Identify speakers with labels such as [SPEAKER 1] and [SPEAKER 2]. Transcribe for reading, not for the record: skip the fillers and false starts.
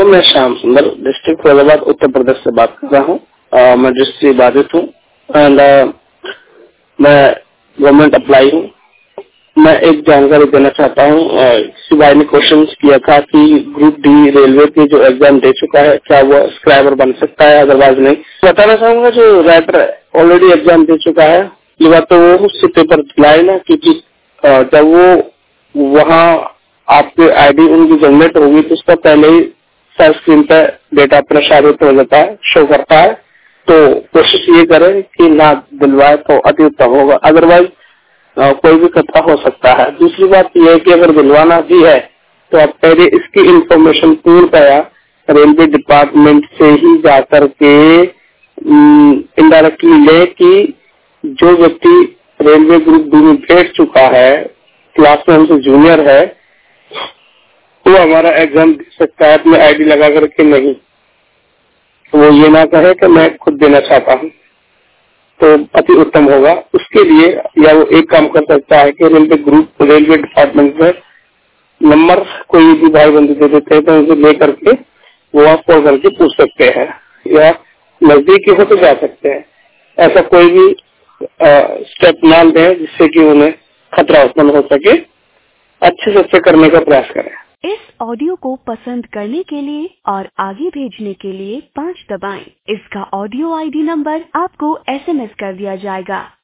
[SPEAKER 1] Hello, मैं श्याम सुंदर district Faizabad Uttar Pradesh से बात कर रहा हूँ। मैं दृष्टि बाधित हूँ एंड मैं गवर्नमेंट अप्लाई हूँ। मैं एक जानकारी देना चाहता हूँ। किसी भाई ने क्वेश्चन किया था कि ग्रुप डी रेलवे की जो एग्जाम दे चुका है क्या वो स्क्राइबर बन सकता है, अदरवाइज नहीं। बताना चाहूंगा जो राइटर ऑलरेडी एग्जाम दे चुका है ये बात तो वो उससे पेपर दिलाए ना, क्योंकि जब वो वहाँ आपकी आईडी उनकी जनरेट होगी तो उसका पहले ही सर्च स्क्रीन पर डेटा प्रसारित हो जाता है, शो करता है। तो कोशिश ये करें कि ना दिलवाए तो अति उत्तम होगा, अदरवाइज कोई भी खतरा हो सकता है। दूसरी बात यह है कि अगर दिलवाना भी है तो आप पहले इसकी इंफॉर्मेशन पूर्णतया रेलवे डिपार्टमेंट से ही जाकर के इनडायरेक्टली ले कि जो व्यक्ति रेलवे ग्रुप डी में बैठ चुका है, क्लास में हमसे जूनियर है, वो हमारा एग्जाम दे सकता है अपने आईडी लगा करके। नहीं वो ये ना कहे कि मैं खुद देना चाहता हूँ, तो अति उत्तम होगा। उसके लिए या वो एक काम कर सकता है कि रेलवे डिपार्टमेंट में नंबर कोई भी भाई बंधु दे देते हैं तो उनसे ले करके वो आप कॉल करके पूछ सकते हैं, या नजदीकी हो तो जा सकते हैं। ऐसा कोई भी स्टेप ना लें जिससे कि उन्हें खतरा उत्पन्न हो सके। अच्छे से अच्छे करने का प्रयास करें।
[SPEAKER 2] इस ऑडियो को पसंद करने के लिए और आगे भेजने के लिए 5 दबाएं। इसका ऑडियो आईडी नंबर आपको SMS कर दिया जाएगा।